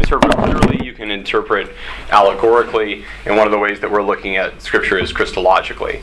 interpret literally, you can interpret allegorically, and one of the ways that we're looking at Scripture is Christologically.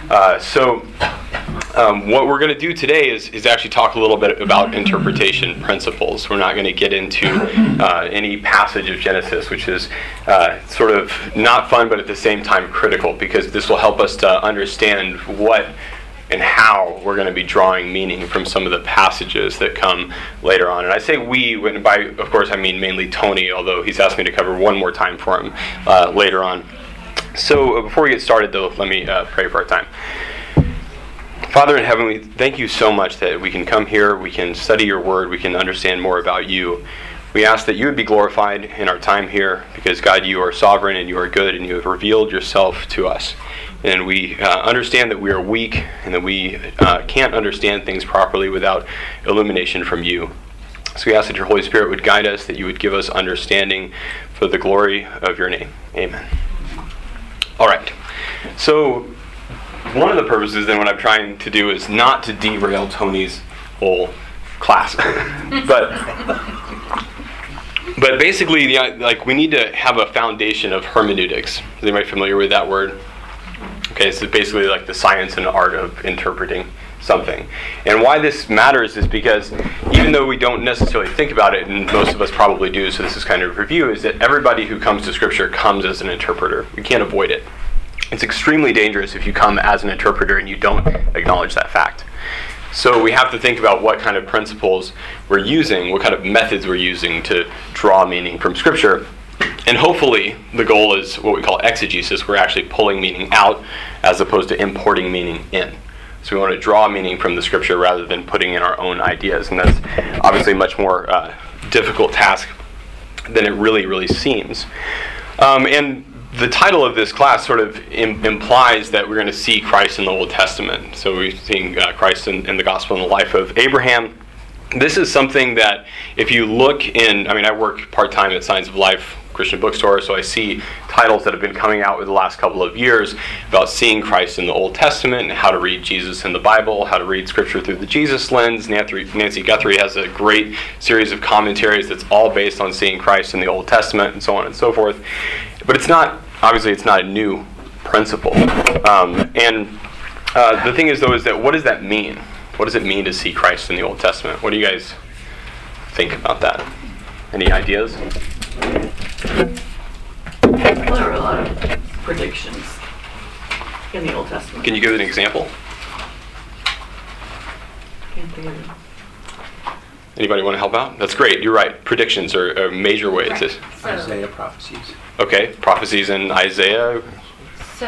What we're going to do today is actually talk a little bit about interpretation principles. We're not going to get into any passage of Genesis, which is sort of not fun, but at the same time critical, because this will help us to understand what and how we're going to be drawing meaning from some of the passages that come later on. And I say we, and by, of course, I mean mainly Tony, although he's asked me to cover one more time for him later on. So before we get started, though, let me pray for our time. Father in heaven, we thank you so much that we can come here, we can study your word, we can understand more about you. We ask that you would be glorified in our time here, because God, you are sovereign and you are good, and you have revealed yourself to us. And we understand that we are weak and that we can't understand things properly without illumination from you. So we ask that your Holy Spirit would guide us, that you would give us understanding for the glory of your name. Amen. All right. So one of the purposes then what I'm trying to do is not to derail Tony's whole class. But basically, we need to have a foundation of hermeneutics. Is anybody familiar with that word? Okay, so basically like the science and art of interpreting something. And why this matters is because even though we don't necessarily think about it, and most of us probably do, so this is kind of a review, is that everybody who comes to Scripture comes as an interpreter. We can't avoid it. It's extremely dangerous if you come as an interpreter and you don't acknowledge that fact. So we have to think about what kind of principles we're using, what kind of methods we're using to draw meaning from Scripture. And hopefully the goal is what we call exegesis. We're actually pulling meaning out as opposed to importing meaning in. So we want to draw meaning from the Scripture rather than putting in our own ideas. And that's obviously a much more difficult task than it really seems. And the title of this class sort of implies that we're going to see Christ in the Old Testament. So we're seeing Christ in the Gospel and the life of Abraham. This is something that if you look in, I work part-time at Signs of Life Christian bookstore, so I see titles that have been coming out over the last couple of years about seeing Christ in the Old Testament and how to read Jesus in the Bible, how to read Scripture through the Jesus lens. Nancy Guthrie has a great series of commentaries that's all based on seeing Christ in the Old Testament and so on and so forth. But it's not a new principle. The thing is, though, is that what does that mean? What does it mean to see Christ in the Old Testament? What do you guys think about that? Any ideas? There are a lot of predictions in the Old Testament. Can you give an example? Can't think of it. Anybody want to help out? That's great. You're right. Predictions are a major way to... Isaiah prophecies. Okay, prophecies in Isaiah. So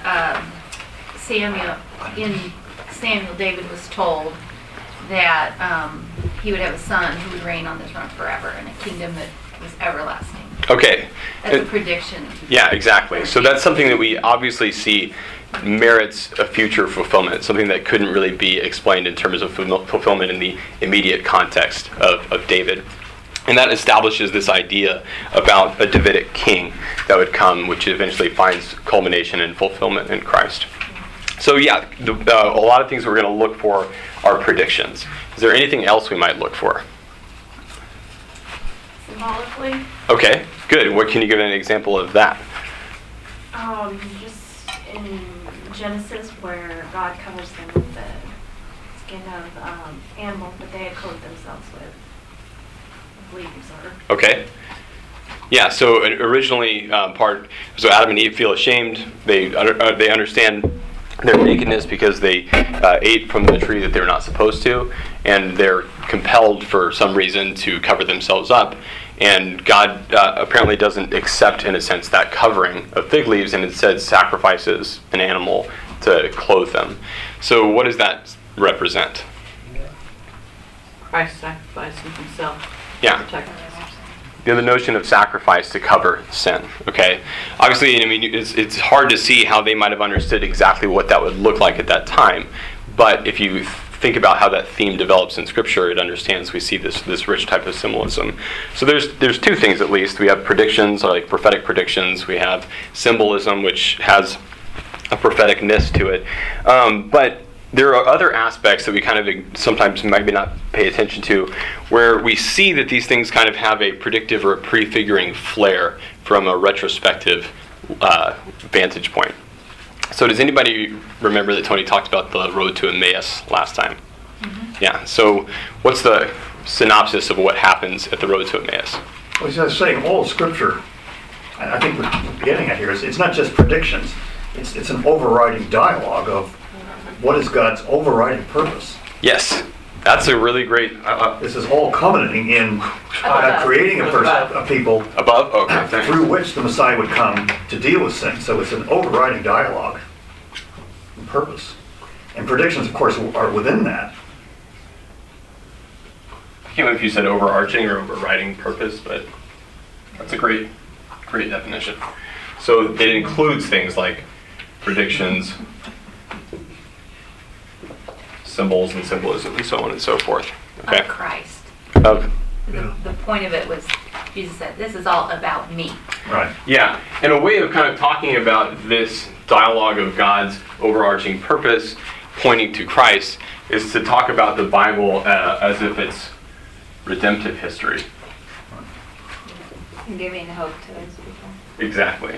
Samuel, David was told that he would have a son who would reign on the throne forever in a kingdom that was everlasting. Okay. That's a prediction. Yeah, exactly. So that's something that we obviously see merits a future fulfillment, something that couldn't really be explained in terms of fulfillment in the immediate context of David. And that establishes this idea about a Davidic king that would come, which eventually finds culmination and fulfillment in Christ. So yeah, a lot of things we're going to look for are predictions. Is there anything else we might look for? Symbolically. Okay, good. What can you give an example of that? Just in Genesis where God covers them with the skin of animals that they had clothed themselves with. Leaves or... Okay. Yeah, so originally so Adam and Eve feel ashamed. They understand their nakedness because they ate from the tree that they're not supposed to, and they're compelled for some reason to cover themselves up. And God apparently doesn't accept, in a sense, that covering of fig leaves, and instead sacrifices an animal to clothe them. So what does that represent? Christ sacrificing himself. Yeah. The notion of sacrifice to cover sin. Okay. Obviously, it's hard to see how they might have understood exactly what that would look like at that time. But if you think about how that theme develops in Scripture, it understands. We see this rich type of symbolism. So there's two things at least. We have predictions, like prophetic predictions. We have symbolism, which has a propheticness to it. But there are other aspects that we kind of sometimes maybe not pay attention to, where we see that these things kind of have a predictive or a prefiguring flair from a retrospective vantage point. So does anybody remember that Tony talked about the road to Emmaus last time? Mm-hmm. Yeah, so what's the synopsis of what happens at the road to Emmaus? Well, he's just saying all Scripture, I think what we're getting at here is it's not just predictions, it's an overriding dialogue of what is God's overriding purpose. Yes, that's a really great... This is all culminating in creating a people above? Okay, thanks. through which the Messiah would come to deal with sin. So it's an overriding dialogue and purpose. And predictions, of course, are within that. I can't remember if you said overarching or overriding purpose, but that's a great definition. So it includes things like predictions, symbols and symbolism, and so on and so forth. Okay. Of Christ. Of The point of it was, Jesus said, this is all about me. Right. Yeah, and a way of kind of talking about this dialogue of God's overarching purpose pointing to Christ is to talk about the Bible as if it's redemptive history. And giving hope to those people. Exactly.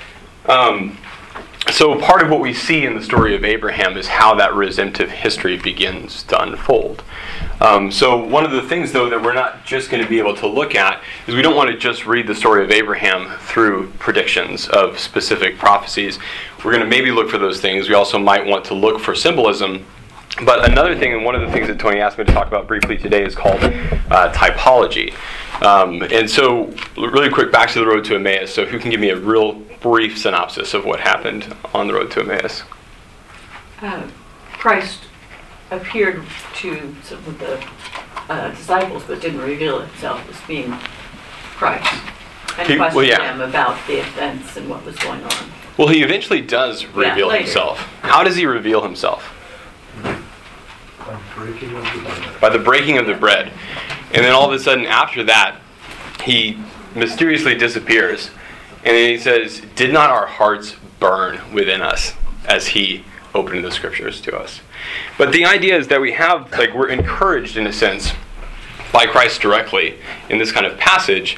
So part of what we see in the story of Abraham is how that redemptive history begins to unfold. So one of the things, though, that we're not just going to be able to look at is we don't want to just read the story of Abraham through predictions of specific prophecies. We're going to maybe look for those things. We also might want to look for symbolism. But another thing, and one of the things that Tony asked me to talk about briefly today, is called typology. And so, really quick, back to the road to Emmaus. So who can give me a real brief synopsis of what happened on the road to Emmaus? Christ appeared to some of the disciples, but didn't reveal himself as being Christ. And questioned them about the events and what was going on. Well, he eventually does reveal himself. How does he reveal himself? By the breaking of the bread. And then all of a sudden after that, he mysteriously disappears. And then he says, "Did not our hearts burn within us?" as he opened the scriptures to us. But the idea is that we're encouraged in a sense by Christ directly in this kind of passage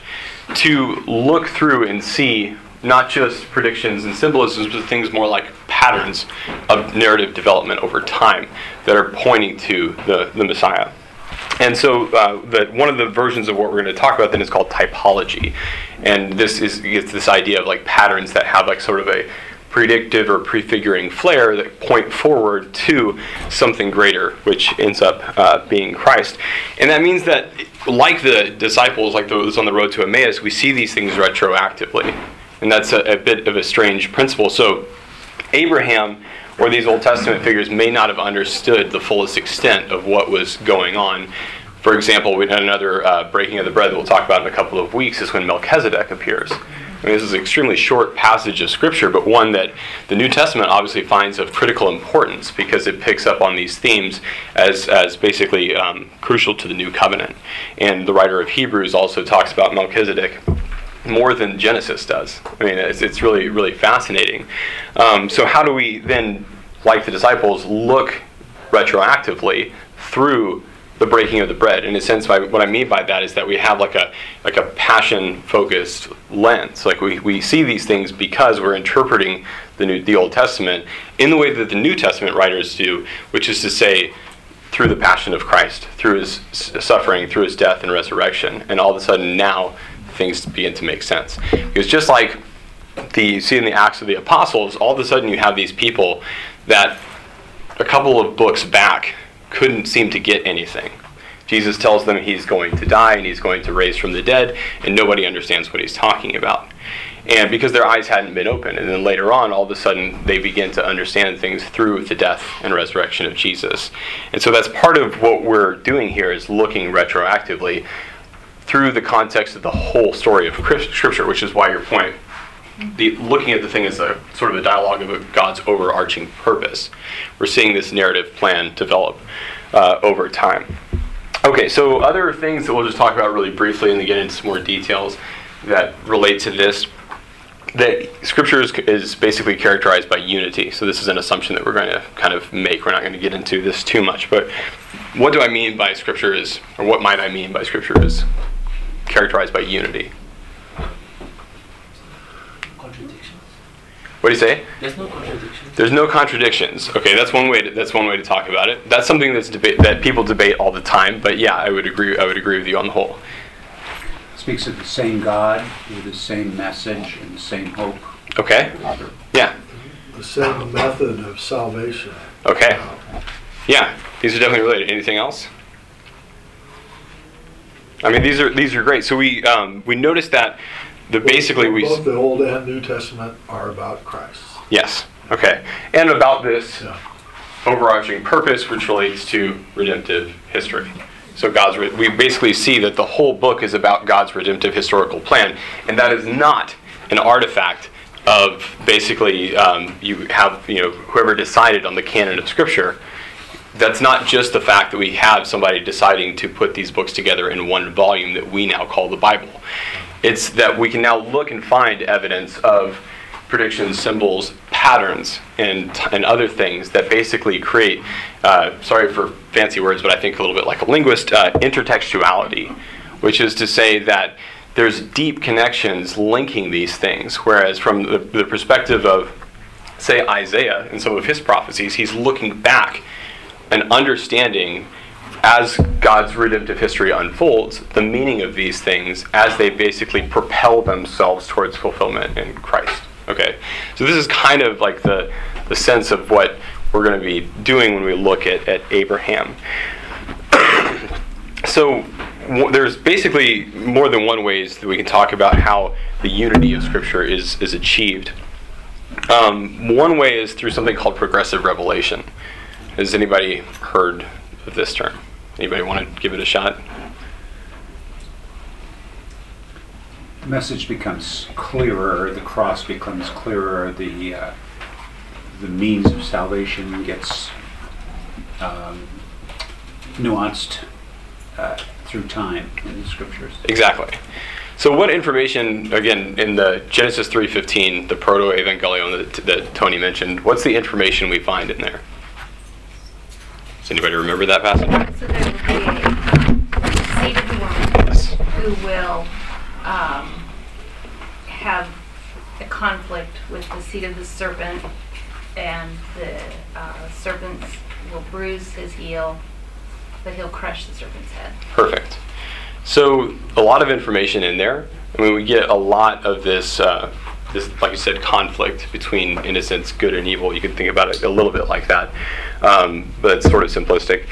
to look through and see not just predictions and symbolisms, but things more like patterns of narrative development over time that are pointing to the Messiah. And so one of the versions of what we're going to talk about then is called typology. And it's this idea of like patterns that have like sort of a predictive or prefiguring flair that point forward to something greater, which ends up being Christ. And that means that, like the disciples, like those on the road to Emmaus, we see these things retroactively. And that's a bit of a strange principle. So Abraham or these Old Testament figures may not have understood the fullest extent of what was going on. For example, we had another breaking of the bread that we'll talk about in a couple of weeks is when Melchizedek appears. I mean, this is an extremely short passage of Scripture, but one that the New Testament obviously finds of critical importance because it picks up on these themes as basically crucial to the New Covenant. And the writer of Hebrews also talks about Melchizedek more than Genesis does. I mean, it's really, really fascinating. So how do we then, like the disciples, look retroactively through the breaking of the bread? In a sense, what I mean by that is that we have like a passion-focused lens. Like we see these things because we're interpreting the Old Testament in the way that the New Testament writers do, which is to say, through the passion of Christ, through his suffering, through his death and resurrection, and all of a sudden now things begin to make sense. Because just like you see in the Acts of the Apostles, all of a sudden you have these people that a couple of books back couldn't seem to get anything. Jesus tells them he's going to die and he's going to raise from the dead, and nobody understands what he's talking about. And because their eyes hadn't been opened, and then later on, all of a sudden, they begin to understand things through the death and resurrection of Jesus. And so that's part of what we're doing here, is looking retroactively through the context of the whole story of Scripture, which is why your point, looking at the thing as a sort of a dialogue of God's overarching purpose. We're seeing this narrative plan develop over time. Okay, so other things that we'll just talk about really briefly and then get into some more details that relate to this. that Scripture is basically characterized by unity. So this is an assumption that we're going to kind of make. We're not going to get into this too much, but what do I mean by Scripture is, or what might I mean by Scripture is characterized by unity? Contradictions. What do you say? There's no contradictions. There's no contradictions. Okay, that's one way to talk about it. That's something that people debate all the time. But yeah, I would agree with you on the whole. Speaks of the same God with the same message and the same hope. Okay. Yeah. The same method of salvation. Okay. Yeah, these are definitely related. Anything else? I mean, these are great. So we noticed that both the Old and New Testament are about Christ. Yes. Okay. And about this Yeah. overarching purpose, which relates to redemptive history. So we basically see that the whole book is about God's redemptive historical plan, and that is not an artifact of basically whoever decided on the canon of Scripture. That's not just the fact that we have somebody deciding to put these books together in one volume that we now call the Bible. It's that we can now look and find evidence of predictions, symbols, patterns, and other things that basically create, sorry for fancy words, but I think a little bit like a linguist, intertextuality, which is to say that there's deep connections linking these things, whereas from the perspective of, say, Isaiah and some of his prophecies, he's looking back and understanding, as God's redemptive history unfolds, the meaning of these things as they basically propel themselves towards fulfillment in Christ. Okay, so this is kind of like the sense of what we're going to be doing when we look at Abraham. So there's basically more than one ways that we can talk about how the unity of Scripture is achieved. One way is through something called progressive revelation. Has anybody heard of this term? Anybody want to give it a shot? The message becomes clearer, the cross becomes clearer, the means of salvation gets nuanced through time in the Scriptures. Exactly. So what information, again, in the Genesis 3:15, the proto-evangelion that Tony mentioned, what's the information we find in there? Does anybody remember that passage? So there will be a seed of the woman Yes. who will have a conflict with the seed of the serpent, and the serpent will bruise his heel, but he'll crush the serpent's head. Perfect. So a lot of information in there. I mean, we get a lot of this, like you said, conflict between, in a sense, good and evil. You can think about it a little bit like that, but it's sort of simplistic.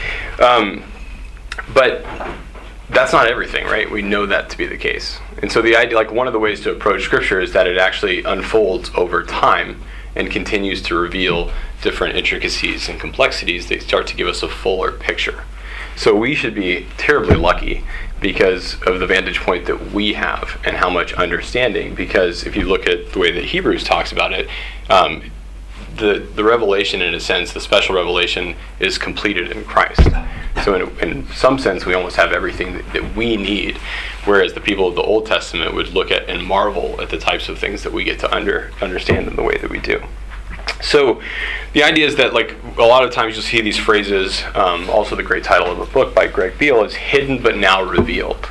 But that's not everything, right? We know that to be the case. And so the idea, like one of the ways to approach Scripture is that it actually unfolds over time and continues to reveal different intricacies and complexities that start to give us a fuller picture. So we should be terribly lucky because of the vantage point that we have and how much understanding, because if you look at the way that Hebrews talks about it, the revelation, in a sense, the special revelation, is completed in Christ. So in some sense, we almost have everything that we need, whereas the people of the Old Testament would look at and marvel at the types of things that we get to understand in the way that we do. So the idea is that, like, a lot of times you'll see these phrases, also the great title of a book by Greg Beale is Hidden But Now Revealed.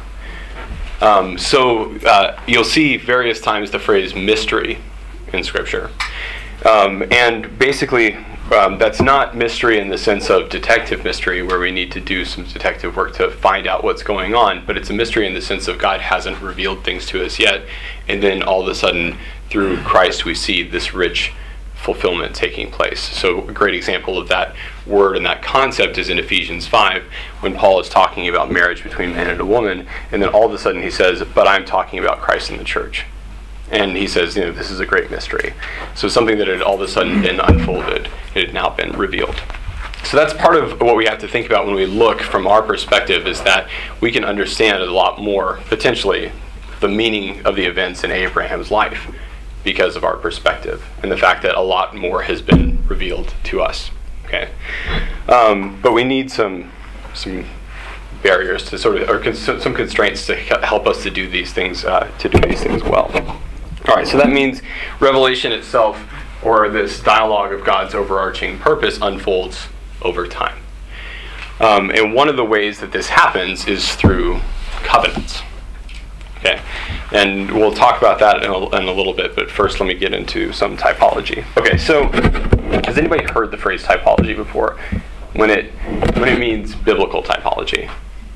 You'll see various times the phrase mystery in Scripture. And basically, that's not mystery in the sense of detective mystery, where we need to do some detective work to find out what's going on, but it's a mystery in the sense of God hasn't revealed things to us yet, and then all of a sudden, through Christ, we see this rich fulfillment taking place. So a great example of that word and that concept is in Ephesians 5, when Paul is talking about marriage between man and a woman, and then all of a sudden he says, but I'm talking about Christ and the church. And he says, this is a great mystery. So something that had all of a sudden been unfolded, it had now been revealed. So that's part of what we have to think about when we look from our perspective, is that we can understand a lot more, potentially, the meaning of the events in Abraham's life because of our perspective and the fact that a lot more has been revealed to us. Okay, but we need some barriers to sort of, or some constraints to help us to do these things well. All right, so that means Revelation itself, or this dialogue of God's overarching purpose, unfolds over time. And one of the ways that this happens is through covenants. Okay, and we'll talk about that in a little bit, but first let me get into some typology. Okay, so has anybody heard the phrase typology before? When it means biblical typology?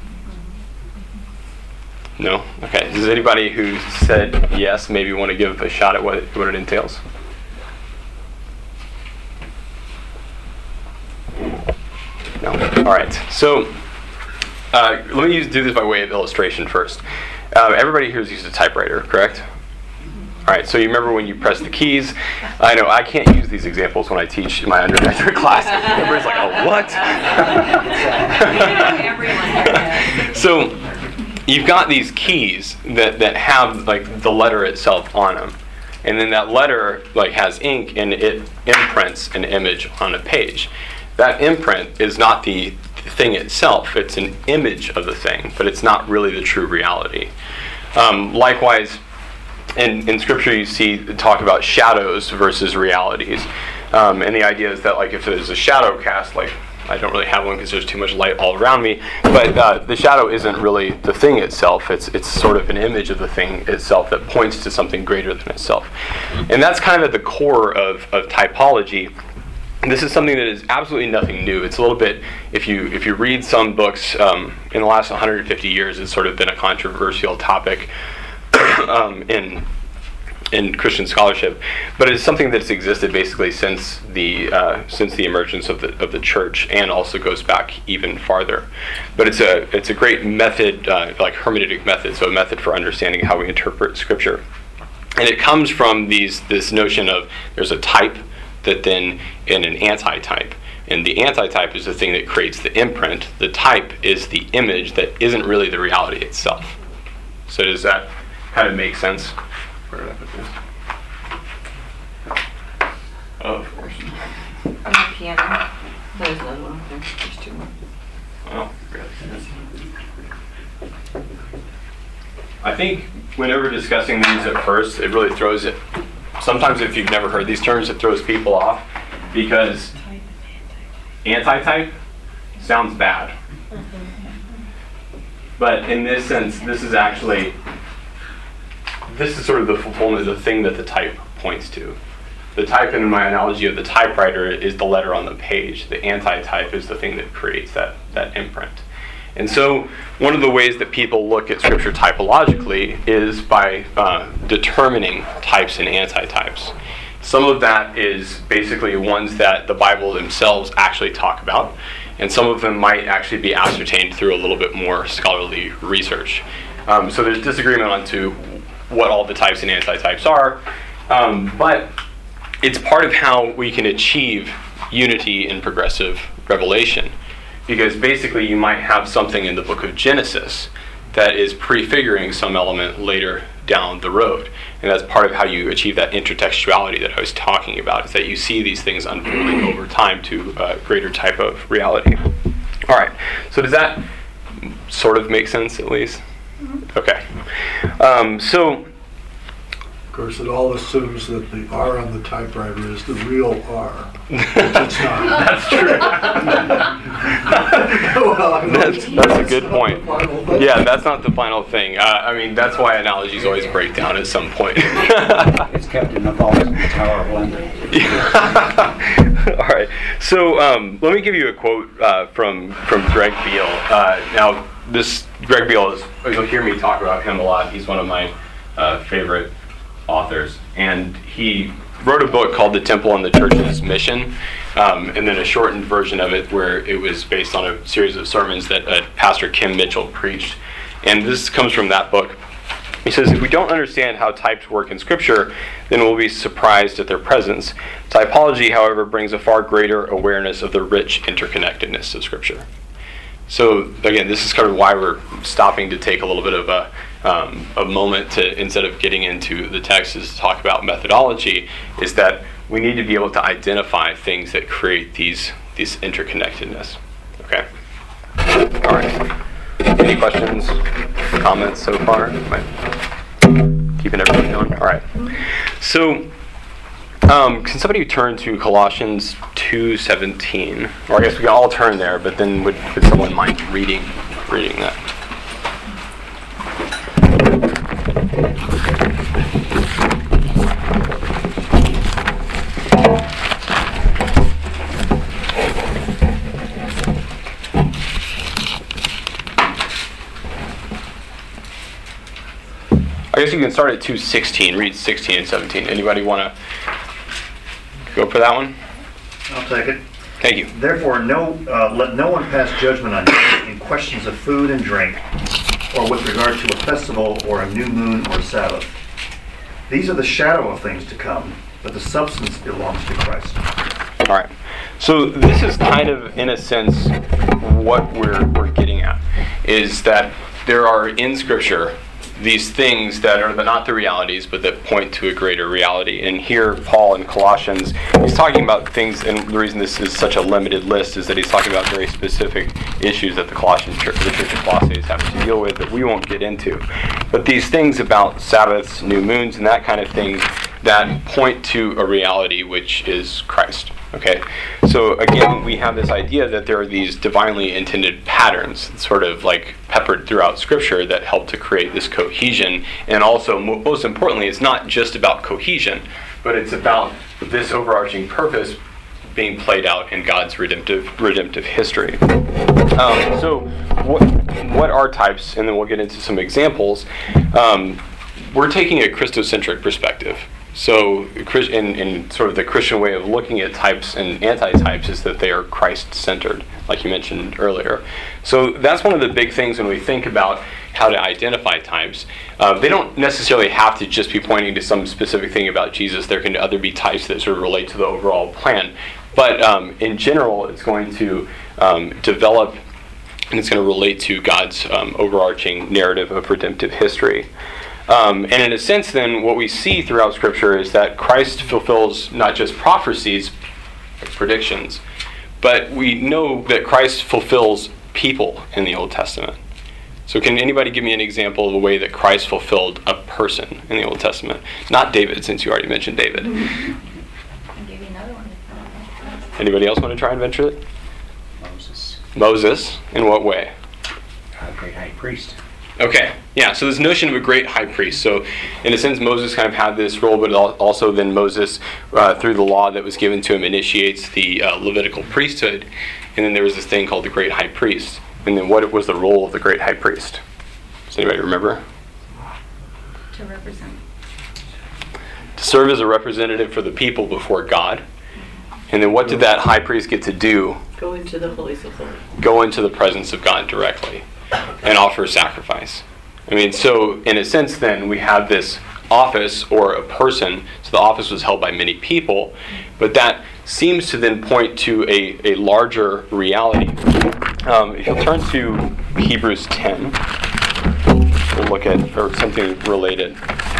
No? Okay. Does anybody who said yes maybe want to give a shot at what it entails? No? Alright. So, let me do this by way of illustration first. Everybody here has used a typewriter, correct? Alright, so you remember when you press the keys? I know, I can't use these examples when I teach my undergraduate class. Everybody's like, oh, what? So, you've got these keys that have like the letter itself on them. And then that letter like has ink and it imprints an image on a page. That imprint is not the thing itself, it's an image of the thing, but it's not really the true reality. Likewise, in Scripture you see talk about shadows versus realities. And the idea is that like if there's a shadow cast, like I don't really have one because there's too much light all around me, but the shadow isn't really the thing itself. It's sort of an image of the thing itself that points to something greater than itself. And that's kind of at the core of typology. This is something that is absolutely nothing new. It's a little bit, if you read some books in the last 150 years, it's sort of been a controversial topic in Christian scholarship, but it's something that's existed basically since the emergence of the church, and also goes back even farther. But it's a great method, like hermeneutic method, so a method for understanding how we interpret Scripture, and it comes from this notion of there's a type that then in an antitype. And the antitype is the thing that creates the imprint. The type is the image that isn't really the reality itself. So does that kind of make sense? Where did I put this? Oh, of course. On the piano. There's another one up there. There's two more. Oh, really? I think whenever discussing these at first, it really throws it. Sometimes if you've never heard these terms, it throws people off because antitype sounds bad. But in this sense, this is sort of the fulfillment of the thing that the type points to. The type, in my analogy of the typewriter, is the letter on the page. The antitype is the thing that creates that imprint. And so one of the ways that people look at Scripture typologically is by determining types and antitypes. Some of that is basically ones that the Bible themselves actually talk about, and some of them might actually be ascertained through a little bit more scholarly research. So there's disagreement on to what all the types and antitypes are, but it's part of how we can achieve unity in progressive revelation. Because basically you might have something in the book of Genesis that is prefiguring some element later down the road. And that's part of how you achieve that intertextuality that I was talking about, is that you see these things unfolding over time to a greater type of reality. All right, so does that sort of make sense at least? Mm-hmm. Okay. Of course, it all assumes that the R on the typewriter is the real R, which it's not. That's true. That's a good point. Yeah, that's not the final thing. I mean, that's why analogies always break down at some point. It's kept in the vault in the Tower of London. All right. So let me give you a quote from Greg Beale. Now, this Greg Beale is, you'll hear me talk about him a lot. He's one of my favorite authors, and he wrote a book called The Temple and the Church's Mission, and then a shortened version of it where it was based on a series of sermons that Pastor Kim Mitchell preached. And this comes from that book. He says, if we don't understand how types work in Scripture, then we'll be surprised at their presence. Typology, however, brings a far greater awareness of the rich interconnectedness of Scripture. So again, this is kind of why we're stopping to take a little bit of a moment to, instead of getting into the text, is to talk about methodology, is that we need to be able to identify things that create these interconnectedness. Okay? All right. Any questions, comments so far? Am I keeping everything going? All right. So, can somebody turn to Colossians 2:17? Or I guess we can all turn there, but then would someone mind reading that? I guess you can start at 2:16. Read 16 and 17. Anybody want to go for that one? I'll take it. Thank you. Therefore, let no one pass judgment on you in questions of food and drink, or with regard to a festival, or a new moon, or Sabbath. These are the shadow of things to come, but the substance belongs to Christ. All right. So this is kind of, in a sense, what we're getting at, is that there are in Scripture these things that are not the realities, but that point to a greater reality. And here, Paul in Colossians, he's talking about things, and the reason this is such a limited list is that he's talking about very specific issues that the Church of Colossae is having to deal with that we won't get into. But these things about Sabbaths, new moons, and that kind of thing that point to a reality which is Christ. Okay, so again, we have this idea that there are these divinely intended patterns, sort of like peppered throughout Scripture, that help to create this cohesion. And also, most importantly, it's not just about cohesion, but it's about this overarching purpose being played out in God's redemptive history. So, what are types? And then we'll get into some examples. We're taking a Christocentric perspective. So, in sort of the Christian way of looking at types and anti-types is that they are Christ-centered, like you mentioned earlier. So that's one of the big things when we think about how to identify types. They don't necessarily have to just be pointing to some specific thing about Jesus. There can other be types that sort of relate to the overall plan. But in general, it's going to develop, and it's going to relate to God's overarching narrative of redemptive history. And in a sense, then, what we see throughout Scripture is that Christ fulfills not just prophecies, predictions, but we know that Christ fulfills people in the Old Testament. So can anybody give me an example of a way that Christ fulfilled a person in the Old Testament? Not David, since you already mentioned David. I'll give you another one. Anybody else want to try and venture it? Moses, Moses, in what way? great high priest. Okay, yeah, so this notion of a great high priest. So in a sense, Moses kind of had this role, but also then Moses, through the law that was given to him, initiates the Levitical priesthood. And then there was this thing called the great high priest. And then what was the role of the great high priest? Does anybody remember? To represent. To serve as a representative for the people before God. And then what did that high priest get to do? Go into the holies of holies. Go into the presence of God directly and offer sacrifice. I mean, so in a sense then, we have this office or a person. So the office was held by many people, but that seems to then point to a larger reality. If you'll turn to Hebrews 10, we'll look at or something related.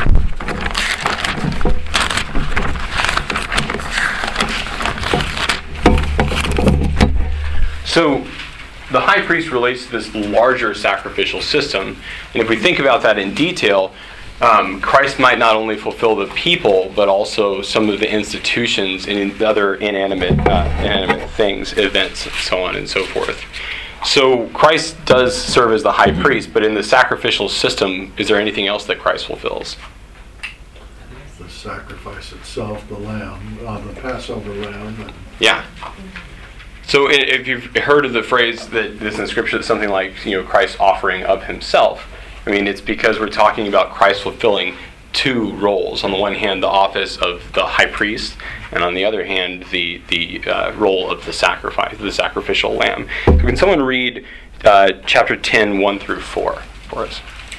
So the high priest relates to this larger sacrificial system, and if we think about that in detail, Christ might not only fulfill the people, but also some of the institutions and other inanimate things, events, so on and so forth. So Christ does serve as the high priest, but in the sacrificial system, is there anything else that Christ fulfills? The sacrifice itself, the lamb, the Passover lamb. And Yeah. So if you've heard of the phrase that is in Scripture, that's something like, Christ offering of himself. I mean, it's because we're talking about Christ fulfilling two roles. On the one hand, the office of the high priest, and on the other hand, the role of the sacrifice, the sacrificial lamb. So can someone read chapter 10, 1 through 4 for us?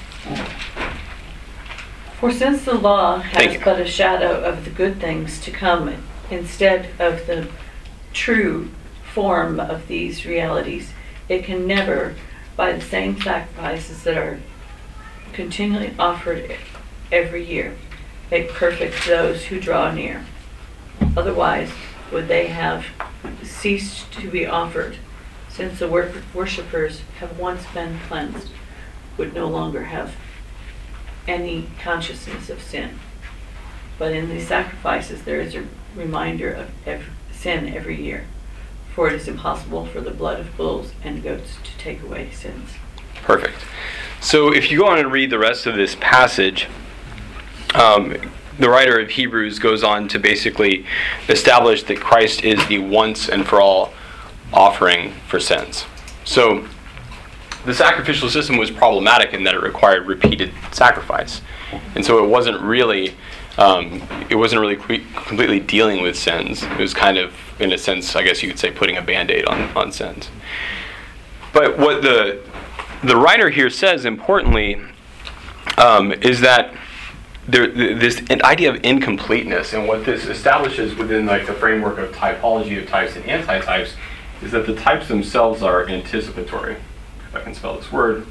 For since the law Thank has you. but a shadow of the good things to come instead of the true form of these realities, it can never, by the same sacrifices that are continually offered every year, make perfect those who draw near. Otherwise, would they have ceased to be offered, since the worshippers have once been cleansed, would no longer have any consciousness of sin. But in these sacrifices, there is a reminder of sin every year. For it is impossible for the blood of bulls and goats to take away sins. Perfect. So if you go on and read the rest of this passage, the writer of Hebrews goes on to basically establish that Christ is the once and for all offering for sins. So the sacrificial system was problematic in that it required repeated sacrifice. And so it wasn't really completely dealing with sins. It was kind of, in a sense, I guess you could say, putting a Band-Aid on sins. But what the writer here says, importantly, is that this idea of incompleteness, and what this establishes within like the framework of typology of types and antitypes, is that the types themselves are anticipatory. If I can spell this word.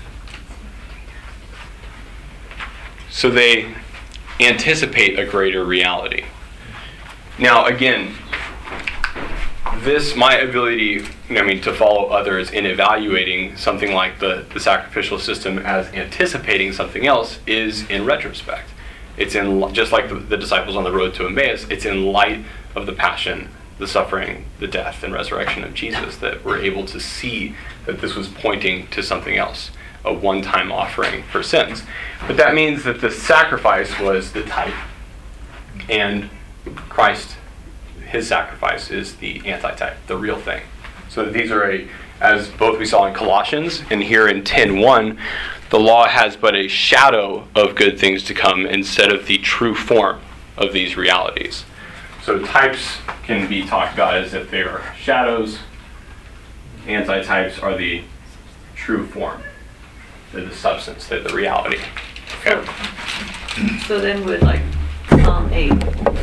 So they anticipate a greater reality. Now, again, my ability, to follow others in evaluating something like the sacrificial system as anticipating something else is in retrospect. It's in, just like the disciples on the road to Emmaus, it's in light of the passion, the suffering, the death, and resurrection of Jesus that we're able to see that this was pointing to something else, a one-time offering for sins. But that means that the sacrifice was the type, and Christ, his sacrifice, is the antitype, the real thing. So these are as both we saw in Colossians and here in 10:1, the law has but a shadow of good things to come instead of the true form of these realities. So types can be talked about as if they are shadows. Antitypes are the true form. They're the substance, they're the reality. Okay. So then would like Psalm 8,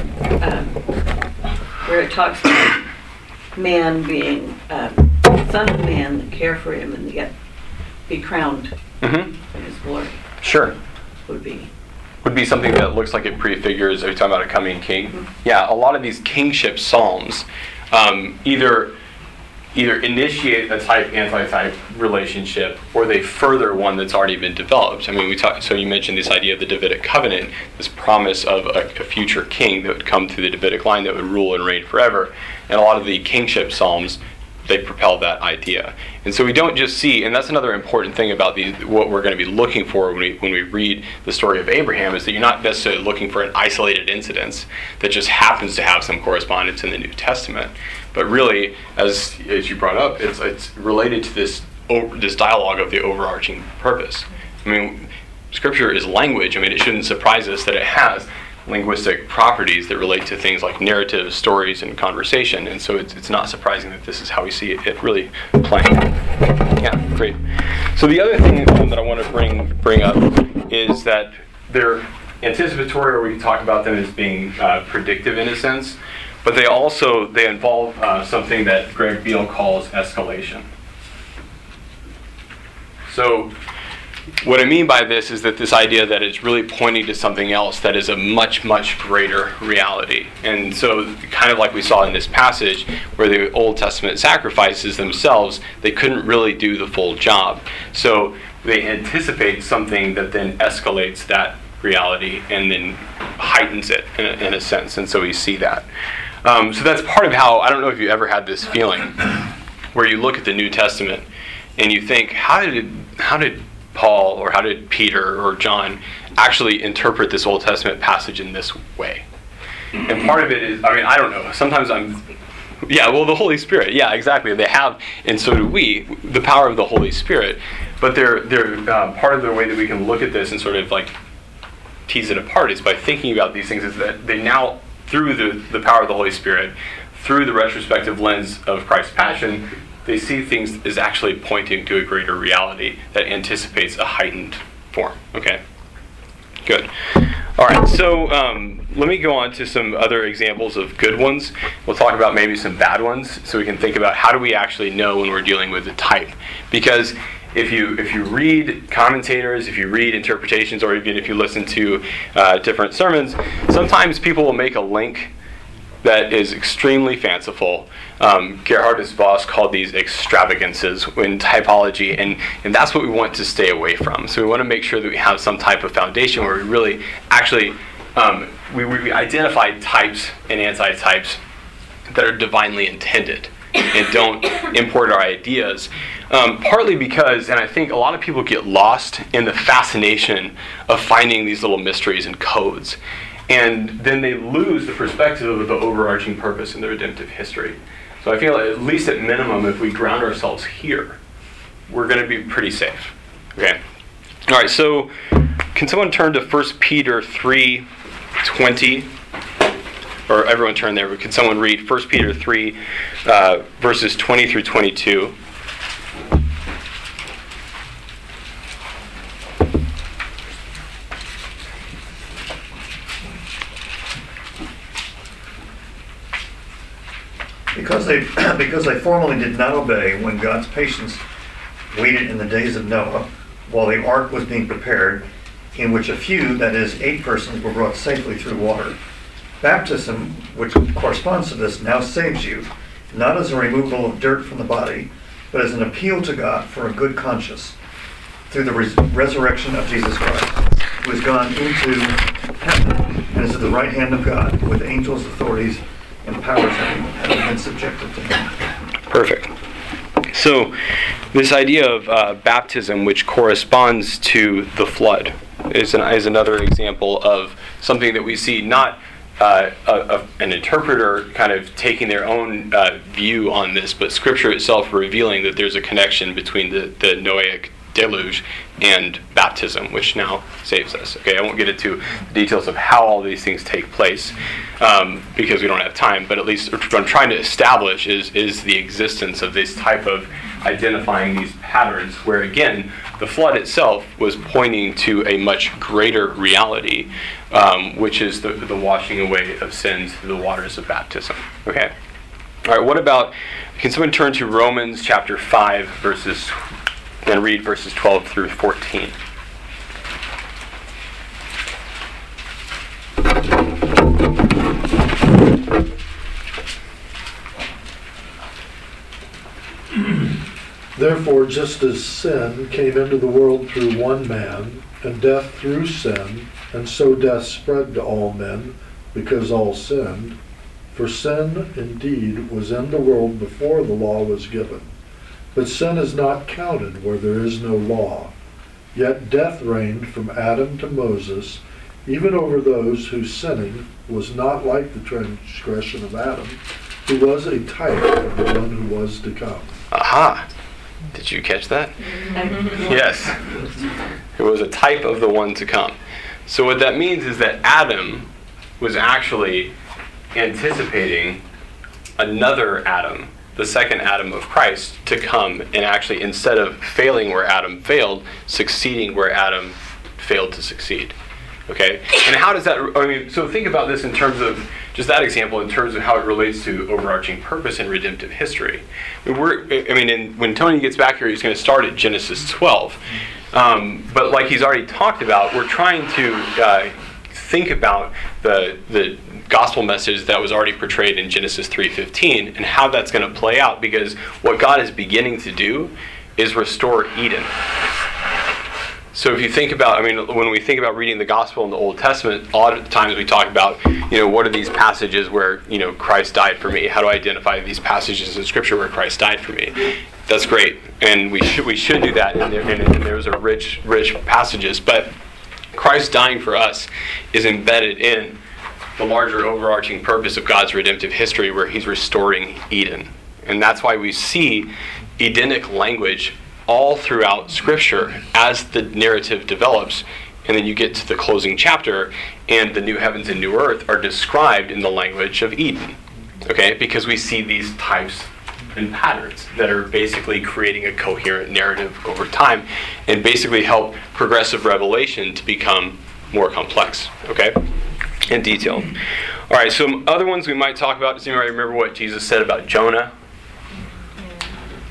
where it talks about man being son of man, care for him, and yet be crowned in his glory. Sure. Would be something that looks like it prefigures, are you talking about a coming king? Mm-hmm. Yeah, a lot of these kingship psalms either initiate a type-antitype relationship, or they further one that's already been developed. So you mentioned this idea of the Davidic covenant, this promise of a future king that would come through the Davidic line that would rule and reign forever. And a lot of the kingship psalms, they propel that idea. And so we don't just see, and that's another important thing about what we're going to be looking for when we read the story of Abraham, is that you're not necessarily looking for an isolated incident that just happens to have some correspondence in the New Testament. But really, as you brought up, it's related to this dialogue of the overarching purpose. Scripture is language. It shouldn't surprise us that it has linguistic properties that relate to things like narrative, stories, and conversation. And so it's not surprising that this is how we see it really playing. Yeah, great. So the other thing that I want to bring up is that they're anticipatory, or we can talk about them as being predictive in a sense, but they involve something that Greg Beale calls escalation. So what I mean by this is that this idea that it's really pointing to something else that is a much, much greater reality. And so kind of like we saw in this passage where the Old Testament sacrifices themselves, they couldn't really do the full job. So they anticipate something that then escalates that reality and then heightens it in a sense. And so we see that. So that's part of how, I don't know if you ever had this feeling where you look at the New Testament and you think, how did Paul or how did Peter or John actually interpret this Old Testament passage in this way? And part of it is, I don't know, sometimes the Holy Spirit, yeah, exactly. They have, and so do we, the power of the Holy Spirit, but they're part of the way that we can look at this and sort of like tease it apart is by thinking about these things, is that they now, through the power of the Holy Spirit, through the retrospective lens of Christ's passion, they see things as actually pointing to a greater reality that anticipates a heightened form. Okay, good. All right, so let me go on to some other examples of good ones. We'll talk about maybe some bad ones, so we can think about how do we actually know when we're dealing with a type. Because if you read commentators, if you read interpretations, or even if you listen to different sermons, sometimes people will make a link that is extremely fanciful. Gerhardus Voss called these extravagances in typology, and that's what we want to stay away from. So we want to make sure that we have some type of foundation where we really actually we identify types and antitypes that are divinely intended and don't import our ideas. Partly because, and I think a lot of people get lost in the fascination of finding these little mysteries and codes. And then they lose the perspective of the overarching purpose in the redemptive history. So I feel at least at minimum, if we ground ourselves here, we're going to be pretty safe. Okay. All right, so can someone turn to 1 Peter 3:20? Or everyone turn there, but can someone read 1 Peter 3, verses 20 through 22? Because they formerly did not obey when God's patience waited in the days of Noah, while the ark was being prepared, in which a few, that is, 8 persons, were brought safely through water. Baptism, which corresponds to this, now saves you, not as a removal of dirt from the body, but as an appeal to God for a good conscience, through the resurrection of Jesus Christ, who has gone into heaven and is at the right hand of God, with angels, authorities, and powers having been subjected to him. Perfect. So this idea of baptism, which corresponds to the flood, is another example of something that we see not an interpreter kind of taking their own view on this, but Scripture itself revealing that there's a connection between the Noahic deluge and baptism, which now saves us. Okay, I won't get into the details of how all these things take place because we don't have time, but at least what I'm trying to establish is the existence of this type of identifying these patterns where, again, the flood itself was pointing to a much greater reality, which is the washing away of sins through the waters of baptism. Okay? All right, what about, can someone turn to Romans chapter 5, and read verses 12 through 14. Therefore, just as sin came into the world through one man, and death through sin, and so death spread to all men, because all sinned, for sin indeed was in the world before the law was given. But sin is not counted where there is no law. Yet death reigned from Adam to Moses, even over those whose sinning was not like the transgression of Adam, who was a type of the one who was to come. Aha! Did you catch that? Yes. It was a type of the one to come. So what that means is that Adam was actually anticipating another Adam, the second Adam of Christ, to come and actually, instead of failing where Adam failed, succeeding where Adam failed to succeed. Okay? And how does that, so think about this in terms of, just that example, in terms of how it relates to overarching purpose in redemptive history. When Tony gets back here, he's going to start at Genesis 12. But like he's already talked about, we're trying to think about the gospel message that was already portrayed in Genesis 3:15 and how that's going to play out, because what God is beginning to do is restore Eden. So if you think about, when we think about reading the gospel in the Old Testament, a lot of the times we talk about, what are these passages where, Christ died for me? How do I identify these passages in Scripture where Christ died for me? That's great, and we should do that, and there's a rich passages, but Christ dying for us is embedded in the larger overarching purpose of God's redemptive history, where he's restoring Eden. And that's why we see Edenic language all throughout Scripture as the narrative develops, and then you get to the closing chapter, and the new heavens and new earth are described in the language of Eden. Okay? Because we see these types and patterns that are basically creating a coherent narrative over time and basically help progressive revelation to become more complex, okay, and detailed. All right, some other ones we might talk about. Does anybody remember what Jesus said about Jonah?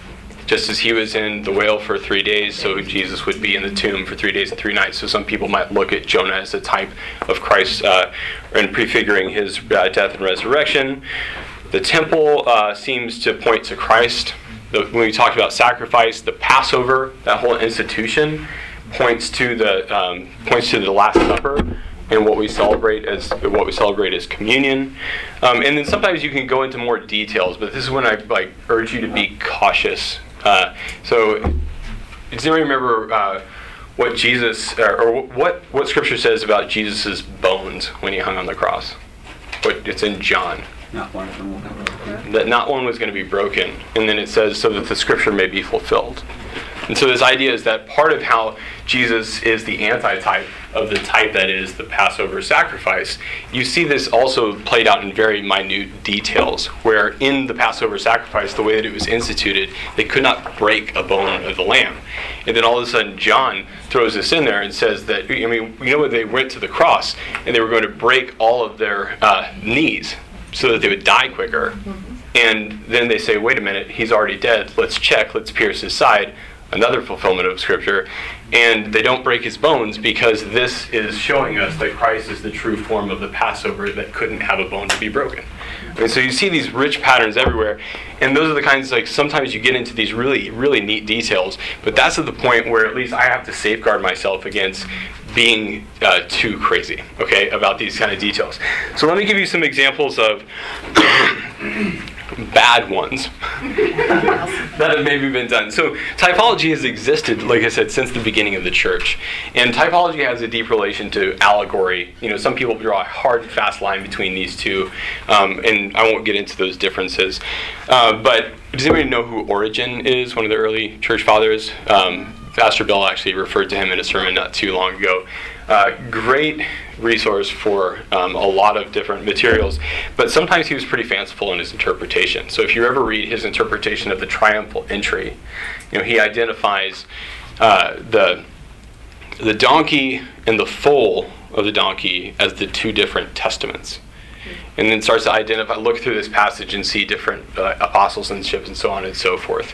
Just as he was in the whale for 3 days, so Jesus would be in the tomb for 3 days and 3 nights. So some people might look at Jonah as a type of Christ and prefiguring his death and resurrection. The temple seems to point to Christ. When we talked about sacrifice, the Passover, that whole institution, points to the Last Supper and what we celebrate as communion. And then sometimes you can go into more details, but this is when I urge you to be cautious. So, does anybody remember what Jesus or what Scripture says about Jesus' bones when he hung on the cross? It's in John. Not one of them will be broken. That not one was going to be broken, and then it says so that the Scripture may be fulfilled. And so this idea is that part of how Jesus is the antitype of the type that is the Passover sacrifice, you see this also played out in very minute details, where in the Passover sacrifice, the way that it was instituted, they could not break a bone of the lamb. And then all of a sudden, John throws this in there and says that, when they went to the cross, and they were going to break all of their knees so that they would die quicker. And then they say, wait a minute, he's already dead. Let's check, let's pierce his side. Another fulfillment of Scripture, and they don't break his bones because this is showing us that Christ is the true form of the Passover that couldn't have a bone to be broken. And so you see these rich patterns everywhere, and those are the kinds, sometimes you get into these really, really neat details, but that's at the point where at least I have to safeguard myself against being too crazy, okay, about these kind of details. So let me give you some examples of bad ones that have maybe been done. So typology has existed, like I said, since the beginning of the church. And typology has a deep relation to allegory. Some people draw a hard and fast line between these two, and I won't get into those differences. But does anybody know who Origen is, one of the early church fathers? Pastor Bill actually referred to him in a sermon not too long ago. Great resource for a lot of different materials, but sometimes he was pretty fanciful in his interpretation. So if you ever read his interpretation of the triumphal entry, he identifies the donkey and the foal of the donkey as the two different testaments, and then starts to look through this passage and see different apostleships and so on and so forth.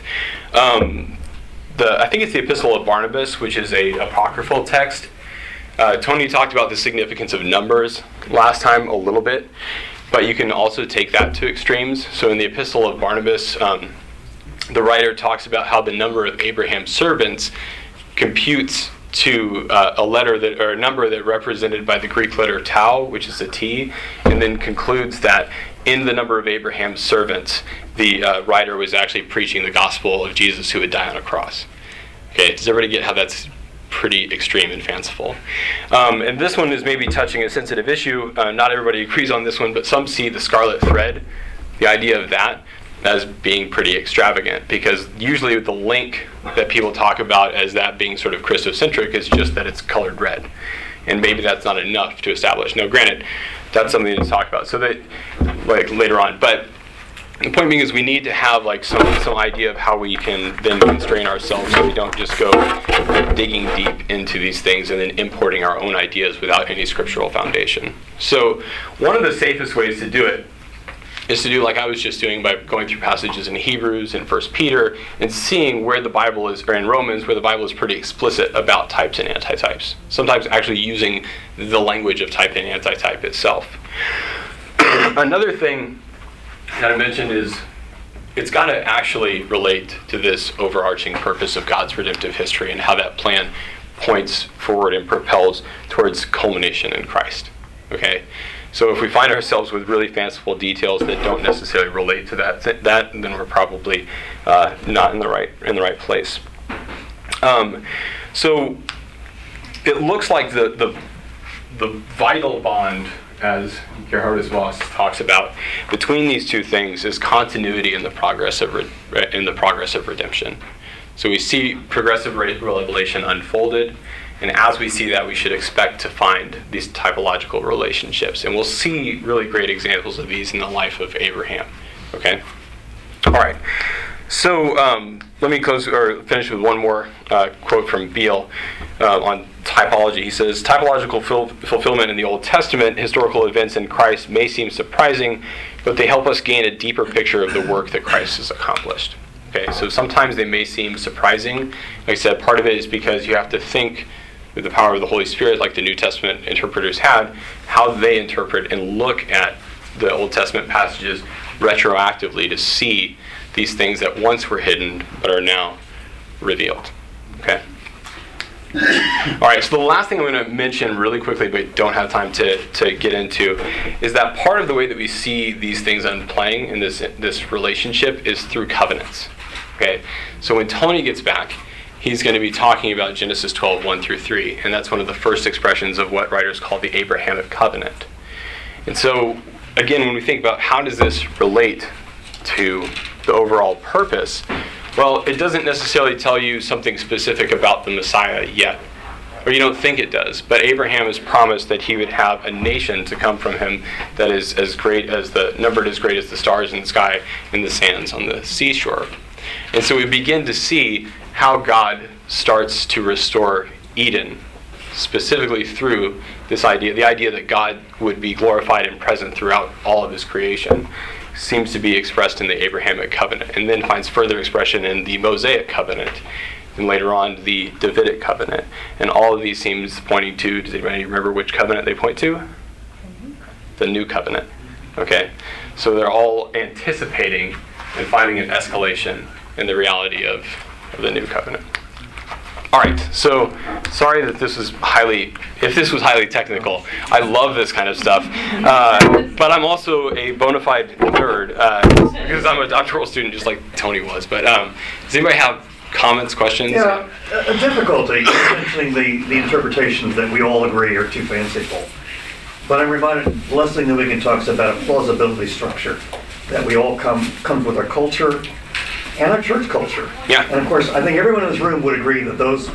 I think it's the Epistle of Barnabas, which is a apocryphal text. Tony talked about the significance of numbers last time a little bit, but you can also take that to extremes. So in the Epistle of Barnabas, the writer talks about how the number of Abraham's servants computes to a number that represented by the Greek letter tau, which is a T, and then concludes that in the number of Abraham's servants, the writer was actually preaching the gospel of Jesus who would die on a cross. Okay, does everybody get how that's pretty extreme and fanciful? And this one is maybe touching a sensitive issue. Not everybody agrees on this one, but some see the scarlet thread, the idea of that, as being pretty extravagant, because usually the link that people talk about as that being sort of Christocentric is just that it's colored red. And maybe that's not enough to establish. Now, granted, that's something to talk about, so that later on. But the point being is we need to have some idea of how we can then constrain ourselves so we don't just go digging deep into these things and then importing our own ideas without any scriptural foundation. So one of the safest ways to do it is to do like I was just doing by going through passages in Hebrews and 1 Peter and seeing where the Bible is, or in Romans, where the Bible is pretty explicit about types and antitypes. Sometimes actually using the language of type and antitype itself. Another thing that I mentioned is it's got to actually relate to this overarching purpose of God's redemptive history and how that plan points forward and propels towards culmination in Christ. Okay? So if we find ourselves with really fanciful details that don't necessarily relate to that, then we're probably not in the right place. So it looks like the vital bond, as Gerhardus Voss talks about, between these two things is continuity in the progress of redemption. So we see progressive revelation unfolded, and as we see that, we should expect to find these typological relationships. And we'll see really great examples of these in the life of Abraham. Okay? All right. So let me finish with one more quote from Beale on typology. He says, typological fulfillment in the Old Testament, historical events in Christ may seem surprising, but they help us gain a deeper picture of the work that Christ has accomplished. Okay, so sometimes they may seem surprising. Like I said, part of it is because you have to think with the power of the Holy Spirit, like the New Testament interpreters had, how they interpret and look at the Old Testament passages retroactively to see these things that once were hidden but are now revealed. Okay? All right, so the last thing I'm going to mention really quickly, but don't have time to get into, is that part of the way that we see these things unplaying in this relationship is through covenants. Okay, so when Tony gets back, he's going to be talking about Genesis 12, 1 through 3, and that's one of the first expressions of what writers call the Abrahamic covenant. And so, again, when we think about how does this relate to the overall purpose, well, it doesn't necessarily tell you something specific about the Messiah yet, or you don't think it does. But Abraham has promised that he would have a nation to come from him that is as great as numbered as great as the stars in the sky and the sands on the seashore. And so we begin to see how God starts to restore Eden, specifically through this idea, the idea that God would be glorified and present throughout all of his creation, seems to be expressed in the Abrahamic covenant, and then finds further expression in the Mosaic covenant, and later on the Davidic covenant. And all of these seems pointing to, does anybody remember which covenant they point to? The New Covenant. Okay, so they're all anticipating and finding an escalation in the reality of the New Covenant. All right, so sorry that this was highly technical. I love this kind of stuff, but I'm also a bona fide nerd because I'm a doctoral student just like Tony was. But does anybody have comments, questions? Yeah, a difficulty in mentioning the interpretations that we all agree are too fanciful. But I'm reminded, Leslie Newbigin talks about a plausibility structure that we all comes with our culture and our church culture. Yeah. And of course, I think everyone in this room would agree that those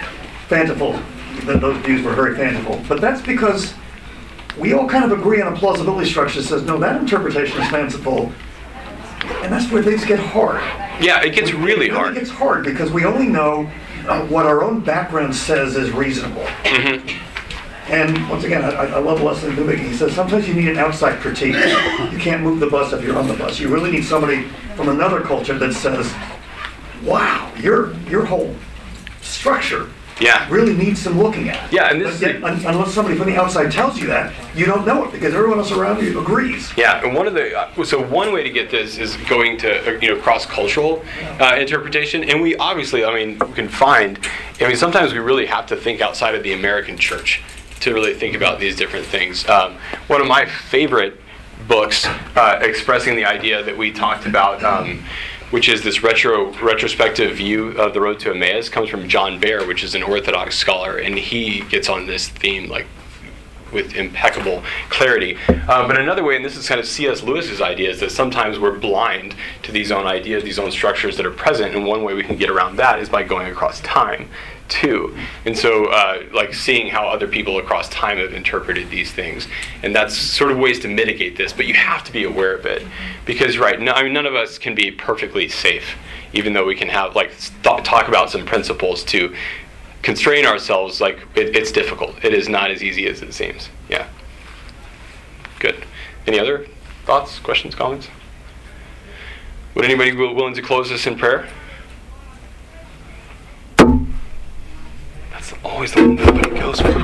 views were very fanciful. But that's because we all kind of agree on a plausibility structure that says, no, that interpretation is fanciful. And that's where things get hard. Yeah, it gets really hard. It gets hard because we only know what our own background says is reasonable. Mm-hmm. And once again, I love Leslie Newbigin. He says sometimes you need an outside critique. You can't move the bus if you're on the bus. You really need somebody from another culture that says, wow, your whole structure really needs some looking at. Yeah, and this yet, unless somebody from the outside tells you that, you don't know it because everyone else around you agrees. Yeah, and one way to get this is going to cross-cultural interpretation, and we obviously, we can find. Sometimes we really have to think outside of the American church to really think about these different things. One of my favorite books expressing the idea that we talked about, which is this retrospective view of the road to Emmaus, comes from John Baer, which is an Orthodox scholar, and he gets on this theme with impeccable clarity. But another way, and this is kind of C.S. Lewis's idea, is that sometimes we're blind to these own ideas, these own structures that are present, and one way we can get around that is by going across time, too. And so, seeing how other people across time have interpreted these things. And that's sort of ways to mitigate this, but you have to be aware of it. Because, none of us can be perfectly safe, even though we can have, talk about some principles to constrain ourselves. It's difficult. It is not as easy as it seems. Yeah. Good. Any other thoughts, questions, comments? Would anybody be willing to close this in prayer? That's always the one nobody goes for.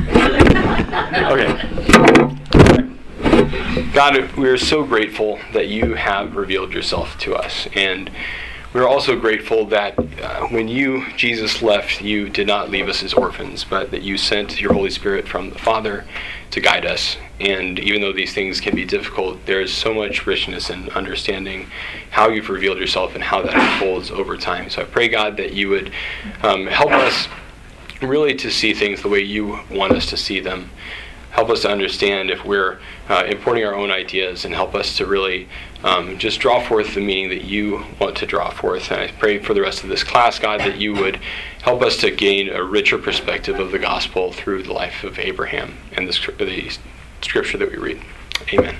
Okay. God, we are so grateful that you have revealed yourself to us. And we're also grateful that when you, Jesus, left, you did not leave us as orphans, but that you sent your Holy Spirit from the Father to guide us. And even though these things can be difficult, there is so much richness in understanding how you've revealed yourself and how that unfolds over time. So I pray, God, that you would help us really to see things the way you want us to see them. Help us to understand if we're importing our own ideas, and help us to really just draw forth the meaning that you want to draw forth. And I pray for the rest of this class, God, that you would help us to gain a richer perspective of the gospel through the life of Abraham and the scripture that we read. Amen.